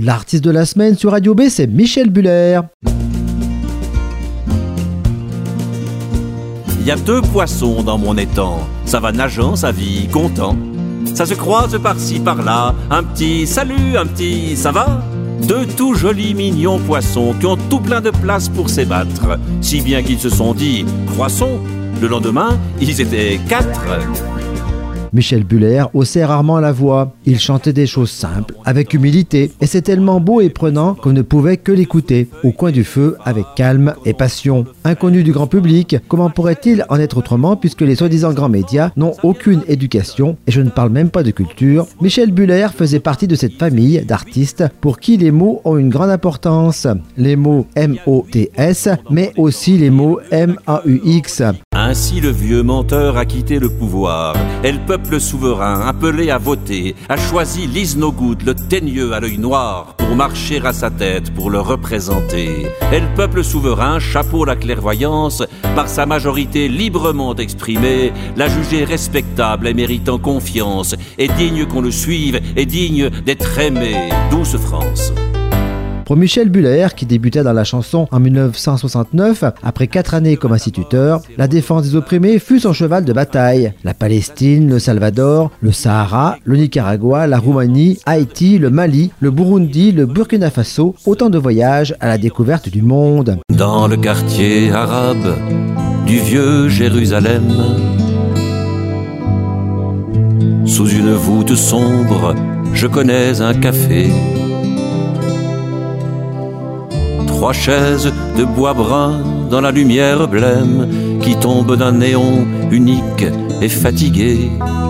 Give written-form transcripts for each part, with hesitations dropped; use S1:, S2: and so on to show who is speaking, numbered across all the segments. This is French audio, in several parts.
S1: L'artiste de la semaine sur Radio B, c'est Michel Buller.
S2: Il y a 2 poissons dans mon étang, ça va nageant, ça vit content. Ça se croise par-ci, par-là, un petit salut, un petit ça va. 2 tout jolis mignons poissons qui ont tout plein de place pour s'ébattre, si bien qu'ils se sont dit croissons. Le lendemain, ils étaient 4.
S1: Michel Buller haussait rarement la voix. Il chantait des choses simples, avec humilité, et c'est tellement beau et prenant qu'on ne pouvait que l'écouter, au coin du feu, avec calme et passion. Inconnu du grand public, comment pourrait-il en être autrement puisque les soi-disant grands médias n'ont aucune éducation, et je ne parle même pas de culture. Michel Buller faisait partie de cette famille d'artistes pour qui les mots ont une grande importance. Les mots M-O-T-S, mais aussi les mots M-A-U-X.
S2: Ainsi le vieux menteur a quitté le pouvoir, et le peuple souverain, appelé à voter, a choisi Lise Nogout, le teigneux à l'œil noir, pour marcher à sa tête, pour le représenter. Et le peuple souverain, chapeau la clairvoyance, par sa majorité librement exprimée, l'a jugé respectable et méritant confiance, et digne qu'on le suive, et digne d'être aimé. Douce France.
S1: Pour Michel Buller, qui débutait dans la chanson en 1969, après 4 années comme instituteur, la défense des opprimés fut son cheval de bataille. La Palestine, le Salvador, le Sahara, le Nicaragua, la Roumanie, Haïti, le Mali, le Burundi, le Burkina Faso, autant de voyages à la découverte du monde.
S2: Dans le quartier arabe du vieux Jérusalem, sous une voûte sombre, je connais un café. 3 chaises de bois brun dans la lumière blême qui tombe d'un néon unique et fatigué.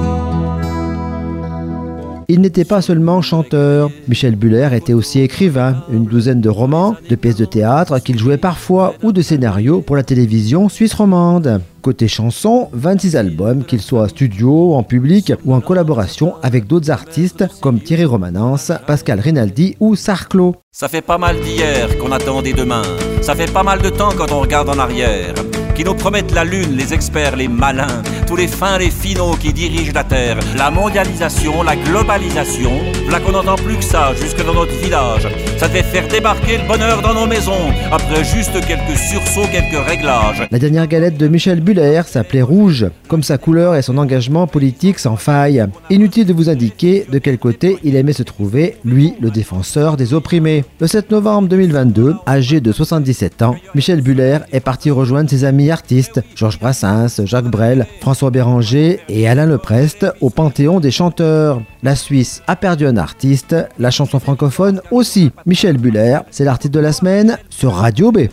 S1: Il n'était pas seulement chanteur. Michel Buller était aussi écrivain, une douzaine de romans, de pièces de théâtre qu'il jouait parfois ou de scénarios pour la télévision suisse romande. Côté chanson, 26 albums, qu'ils soient en studio, en public ou en collaboration avec d'autres artistes comme Thierry Romanens, Pascal Rinaldi ou Sarclo.
S2: Ça fait pas mal d'hier qu'on attend des demain. Ça fait pas mal de temps quand on regarde en arrière. Qui nous promettent la lune, les experts, les malins, tous les fins, les finaux qui dirigent la terre. La mondialisation, la globalisation, là qu'on n'entend plus que ça, jusque dans notre village. Ça devait faire débarquer le bonheur dans nos maisons, après juste quelques sursauts, quelques réglages.
S1: La dernière galette de Michel Buller s'appelait Rouge, comme sa couleur et son engagement politique sans faille. Inutile de vous indiquer de quel côté il aimait se trouver, lui, le défenseur des opprimés. Le 7 novembre 2022, âgé de 77 ans, Michel Buller est parti rejoindre ses amis artistes, Georges Brassens, Jacques Brel, François Béranger et Alain Leprest au Panthéon des chanteurs. La Suisse a perdu un artiste, la chanson francophone aussi. Michel Buller, c'est l'artiste de la semaine sur Radio B.